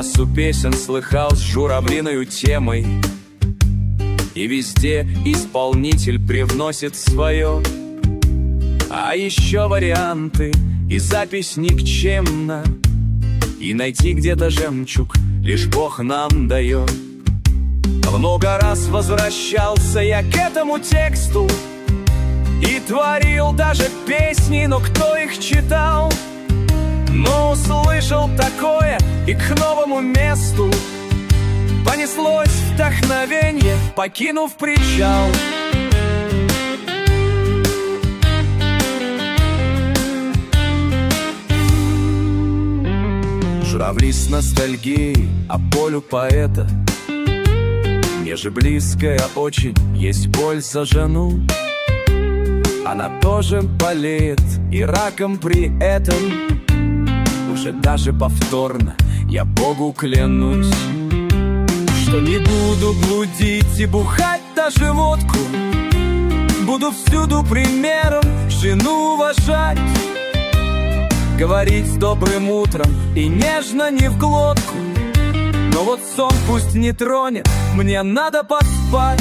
Массу песен слыхал с журавлиною темой, и везде исполнитель привносит свое. А еще варианты и запись никчемна, и найти где-то жемчуг лишь Бог нам дает. Много раз возвращался я к этому тексту и творил даже песни, но кто их читал? Но услышал такое, и к новому месту понеслось вдохновенье, покинув причал. Журавли с ностальгией о полю поэта. Мне же близкая очень есть боль за жену. Она тоже болеет и раком при этом. Уже даже повторно я Богу клянусь, что не буду блудить и бухать даже водку. Буду всюду примером жену уважать, говорить с добрым утром и нежно не в глотку. Но вот сон пусть не тронет, мне надо поспать.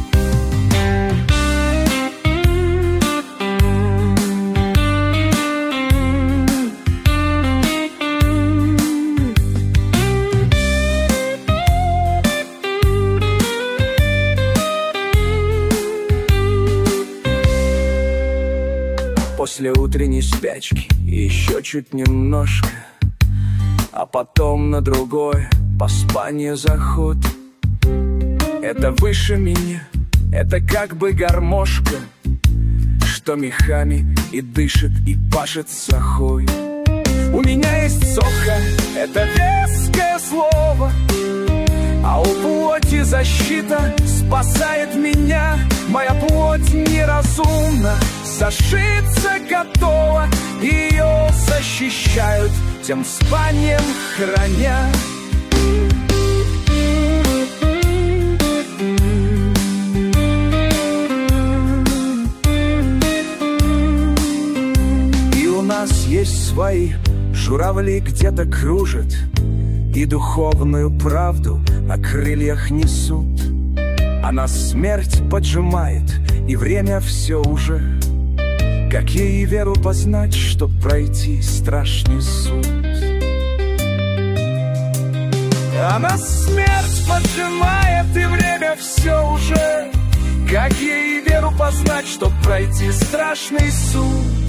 После утренней спячки еще чуть немножко, а потом на другое поспание заход. Это выше меня, это как бы гармошка, что мехами и дышит, и пашет сахой. У меня есть соха, это веское слово, а у плоти защита спасает меня. Моя плоть неразумна, зашиться готова, ее защищают, тем спанием храня. И у нас есть свои журавли, где-то кружат, и духовную правду на крыльях несут. А нас смерть поджимает, и время все уже. Как ей веру познать, чтоб пройти страшный суд? А нас смерть поджимает, и время все уже. Как ей веру познать, чтоб пройти страшный суд?